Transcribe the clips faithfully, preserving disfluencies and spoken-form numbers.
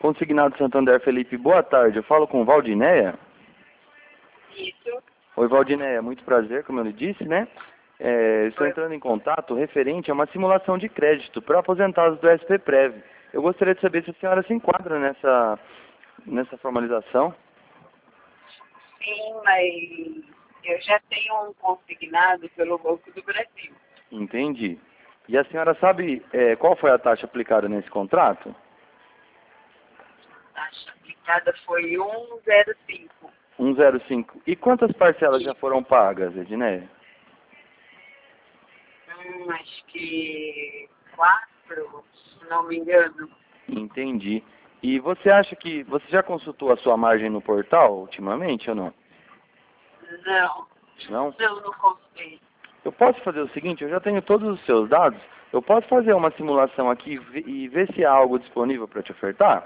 Consignado Santander Felipe, boa tarde. Eu falo com Valdinéia. Isso. Oi, Valdinéia, muito prazer, como eu lhe disse, né? É, estou entrando em contato referente a uma simulação de crédito para aposentados do S P Prev. Eu gostaria de saber se a senhora se enquadra nessa, nessa formalização. Sim, mas eu já tenho um consignado pelo Banco do Brasil. Entendi. E a senhora sabe é, qual foi a taxa aplicada nesse contrato? A taxa aplicada foi um zero cinco. um zero cinco. E quantas parcelas já foram pagas, Edneia? Hum, acho que quatro, se não me engano. Entendi. E você acha que... Você já consultou a sua margem no portal ultimamente ou não? Não. Não? Não, não consigo. Eu posso fazer o seguinte, eu já tenho todos os seus dados, eu posso fazer uma simulação aqui e ver se há algo disponível para te ofertar?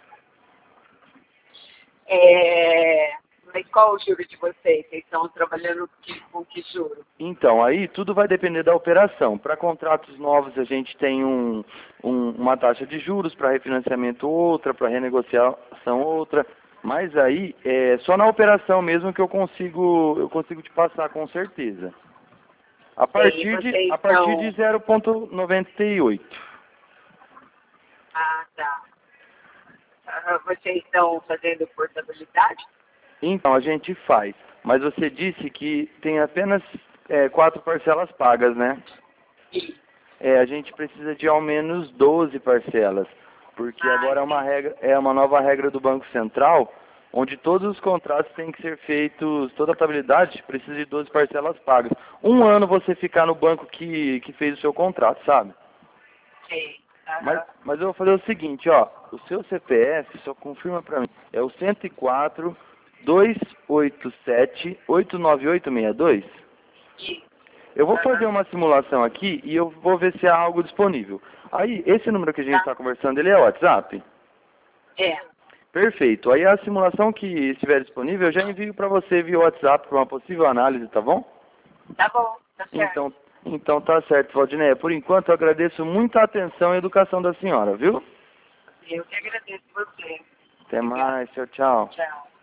É... Mas qual o juro de vocês? Vocês estão trabalhando que- com que juro? Então, aí tudo vai depender da operação. Para contratos novos a gente tem um, um, uma taxa de juros, para refinanciamento outra, para renegociação outra. Mas aí é só na operação mesmo que eu consigo, eu consigo te passar com certeza. A partir de, vocês a partir são- de zero vírgula noventa e oito. Ah, tá. Ah, vocês estão fazendo portabilidade? Então, a gente faz. Mas você disse que tem apenas é, quatro parcelas pagas, né? Sim. É, a gente precisa de ao menos doze parcelas. Porque Ah, agora é uma, regra, é uma nova regra do Banco Central, onde todos os contratos têm que ser feitos, toda a estabilidade precisa de doze parcelas pagas. Um ano você ficar no banco que, que fez o seu contrato, sabe? Sim. Aham. Mas, mas eu vou fazer o seguinte, ó, o seu C P F, só confirma pra mim, é o cento e quatro, dois oito sete, oito nove oito seis dois? Sim. Eu vou Aham. fazer uma simulação aqui e eu vou ver se há algo disponível. Aí, esse número que a gente está conversando, ele é WhatsApp? É. Perfeito. Aí a simulação que estiver disponível, eu já envio para você via WhatsApp para uma possível análise, tá bom? Tá bom, tá certo. Então, então tá certo, Valdinéia. Por enquanto, eu agradeço muito a atenção e a educação da senhora, viu? Eu que agradeço você. Até mais. Tchau, tchau. Tchau.